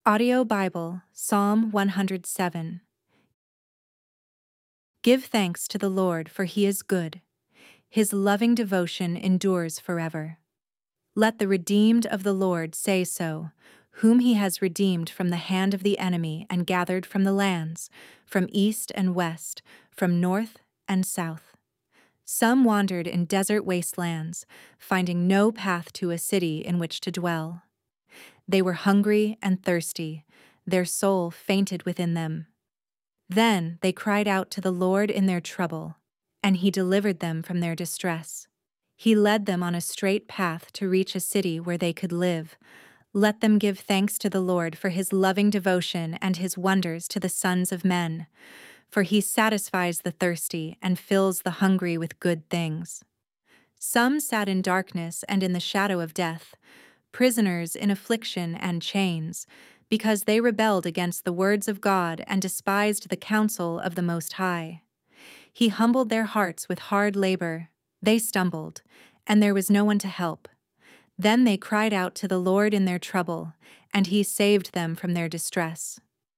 Audio Bible, Psalm 107. Give thanks to the Lord, for he is good. His loving devotion endures forever. Let the redeemed of the Lord say so, whom he has redeemed from the hand of the enemy and gathered from the lands, from east and west, from north and south. Some wandered in desert wastelands, finding no path to a city in which to dwell. They were hungry and thirsty, their soul fainted within them. Then they cried out to the Lord in their trouble, and he delivered them from their distress. He led them on a straight path to reach a city where they could live. Let them give thanks to the Lord for his loving devotion and his wonders to the sons of men. For he satisfies the thirsty and fills the hungry with good things. Some sat in darkness and in the shadow of death, prisoners in affliction and chains, because they rebelled against the words of God and despised the counsel of the Most High. He humbled their hearts with hard labor. They stumbled, and there was no one to help. Then they cried out to the Lord in their trouble, and he saved them from their distress.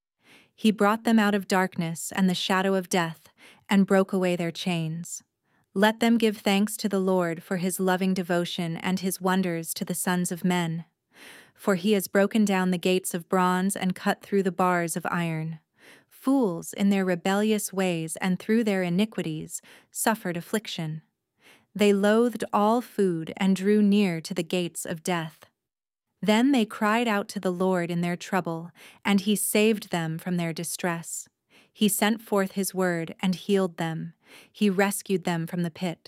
He brought them out of darkness and the shadow of death, and broke away their chains. Let them give thanks to the Lord for his loving devotion and his wonders to the sons of men. For he has broken down the gates of bronze and cut through the bars of iron. Fools in their rebellious ways and through their iniquities suffered affliction. They loathed all food and drew near to the gates of death. Then they cried out to the Lord in their trouble, and he saved them from their distress. He sent forth his word and healed them. He rescued them from the pit.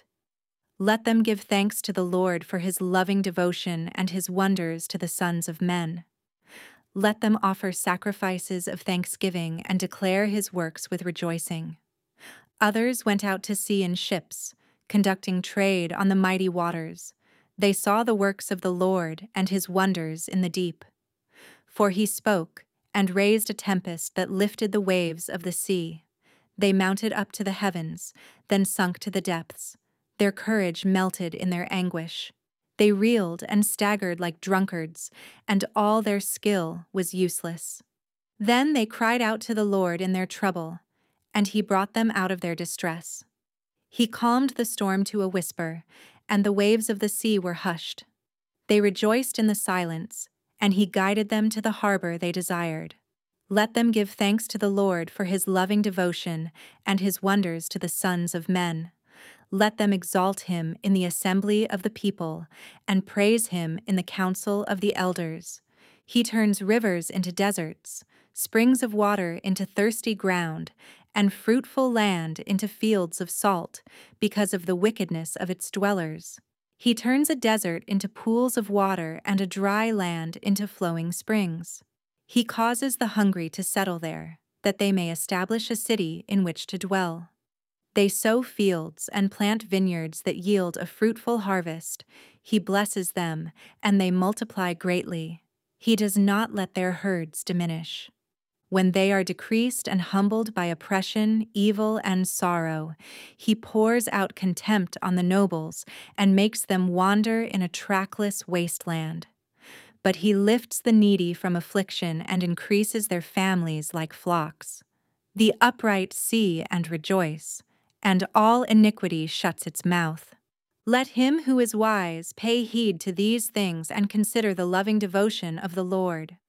Let them give thanks to the Lord for his loving devotion and his wonders to the sons of men. Let them offer sacrifices of thanksgiving and declare his works with rejoicing. Others went out to sea in ships, conducting trade on the mighty waters. They saw the works of the Lord and his wonders in the deep. For he spoke and raised a tempest that lifted the waves of the sea. They mounted up to the heavens, then sunk to the depths. Their courage melted in their anguish. They reeled and staggered like drunkards, and all their skill was useless. Then they cried out to the Lord in their trouble, and he brought them out of their distress. He calmed the storm to a whisper, and the waves of the sea were hushed. They rejoiced in the silence, and he guided them to the harbor they desired. Let them give thanks to the Lord for his loving devotion and his wonders to the sons of men. Let them exalt him in the assembly of the people and praise him in the council of the elders. He turns rivers into deserts, springs of water into thirsty ground, and fruitful land into fields of salt, because of the wickedness of its dwellers. He turns a desert into pools of water and a dry land into flowing springs. He causes the hungry to settle there, that they may establish a city in which to dwell. They sow fields and plant vineyards that yield a fruitful harvest. He blesses them, and they multiply greatly. He does not let their herds diminish. When they are decreased and humbled by oppression, evil, and sorrow, he pours out contempt on the nobles and makes them wander in a trackless wasteland. But he lifts the needy from affliction and increases their families like flocks. The upright see and rejoice, and all iniquity shuts its mouth. Let him who is wise pay heed to these things and consider the loving devotion of the Lord.